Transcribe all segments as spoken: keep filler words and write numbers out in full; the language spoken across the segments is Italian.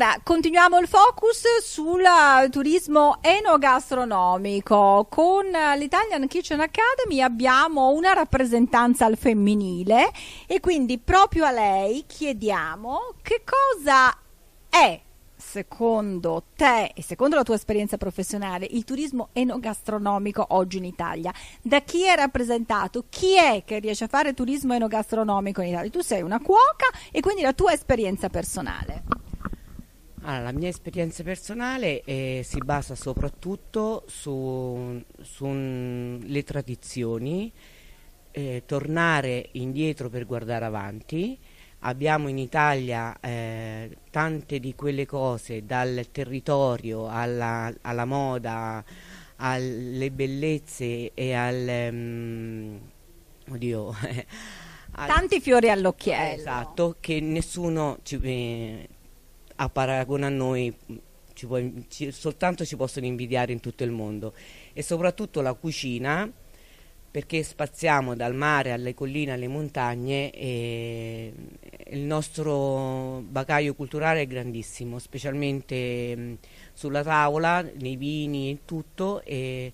Allora, continuiamo il focus sul turismo enogastronomico. Con l'Italian Kitchen Academy abbiamo una rappresentanza al femminile e quindi proprio a lei chiediamo che cosa è, secondo te e secondo la tua esperienza professionale, il turismo enogastronomico oggi in Italia. Da chi è rappresentato? Chi è che riesce a fare turismo enogastronomico in Italia? Tu sei una cuoca e quindi la tua esperienza personale. Allora, la mia esperienza personale eh, si basa soprattutto su, sulle tradizioni, eh, tornare indietro per guardare avanti. Abbiamo in Italia eh, tante di quelle cose, dal territorio alla, alla moda, alle bellezze e al... Um, oddio... al, tanti fiori all'occhiello. Esatto, che nessuno ci, eh, a paragone a noi ci può, ci, soltanto ci possono invidiare in tutto il mondo. E soprattutto la cucina, perché spaziamo dal mare alle colline alle montagne e il nostro bagaglio culturale è grandissimo, specialmente mh, sulla tavola, nei vini e tutto, e,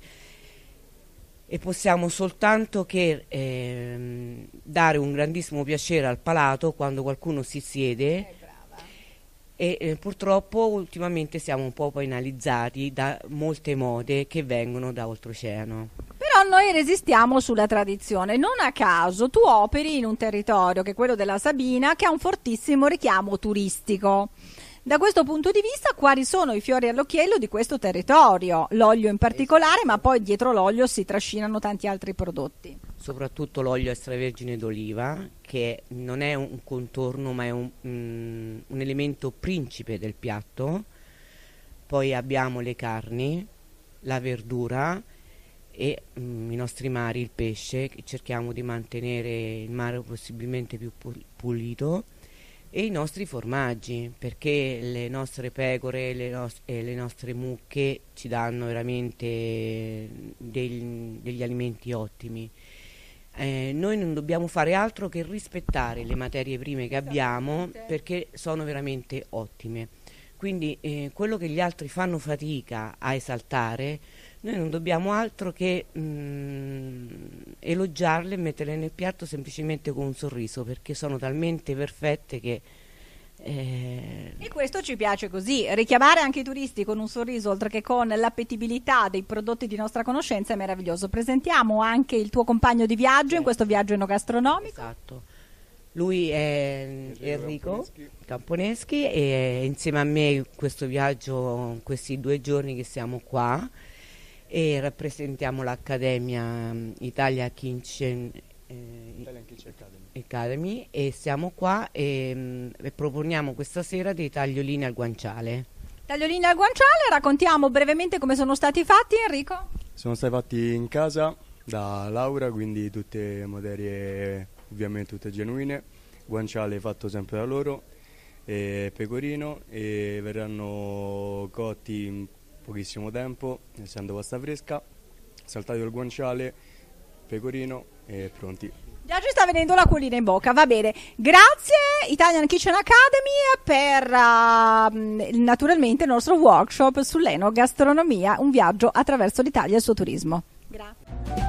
e possiamo soltanto che eh, dare un grandissimo piacere al palato quando qualcuno si siede. E eh, purtroppo ultimamente siamo un po' penalizzati da molte mode che vengono da oltreoceano. Però noi resistiamo sulla tradizione. Non a caso tu operi in un territorio che è quello della Sabina, che ha un fortissimo richiamo turistico. Da questo punto di vista, quali sono i fiori all'occhiello di questo territorio? L'olio in particolare, ma poi dietro l'olio si trascinano tanti altri prodotti. Soprattutto l'olio extravergine d'oliva, che non è un contorno ma è un, um, un elemento principe del piatto. Poi abbiamo le carni, la verdura e um, i nostri mari, il pesce, che cerchiamo di mantenere il mare possibilmente più pulito, e i nostri formaggi, perché le nostre pecore le nos- e le nostre mucche ci danno veramente del- degli alimenti ottimi. Eh, noi non dobbiamo fare altro che rispettare le materie prime che abbiamo, perché sono veramente ottime. Quindi eh, quello che gli altri fanno fatica a esaltare, noi non dobbiamo altro che mh, elogiarle e metterle nel piatto semplicemente con un sorriso, perché sono talmente perfette che... Eh... E questo ci piace così, richiamare anche i turisti con un sorriso oltre che con l'appetibilità dei prodotti di nostra conoscenza è meraviglioso. Presentiamo anche il tuo compagno di viaggio eh. in questo viaggio enogastronomico. Esatto, lui è Enrico Camponeschi e insieme a me in questo viaggio, questi due giorni che siamo qua, e rappresentiamo l'Accademia Italia Kitchen eh, Academy. Academy e siamo qua e, e proponiamo questa sera dei tagliolini al guanciale. Tagliolini al guanciale, raccontiamo brevemente come sono stati fatti, Enrico. Sono stati fatti in casa da Laura, quindi tutte materie ovviamente tutte genuine, guanciale fatto sempre da loro, e pecorino, e verranno cotti in pochissimo tempo, essendo pasta fresca, saltato il guanciale, pecorino e pronti. Già ci sta venendo l'acquolina in bocca, va bene. Grazie Italian Kitchen Academy per uh, naturalmente il nostro workshop sull'enogastronomia, un viaggio attraverso l'Italia e il suo turismo. Grazie.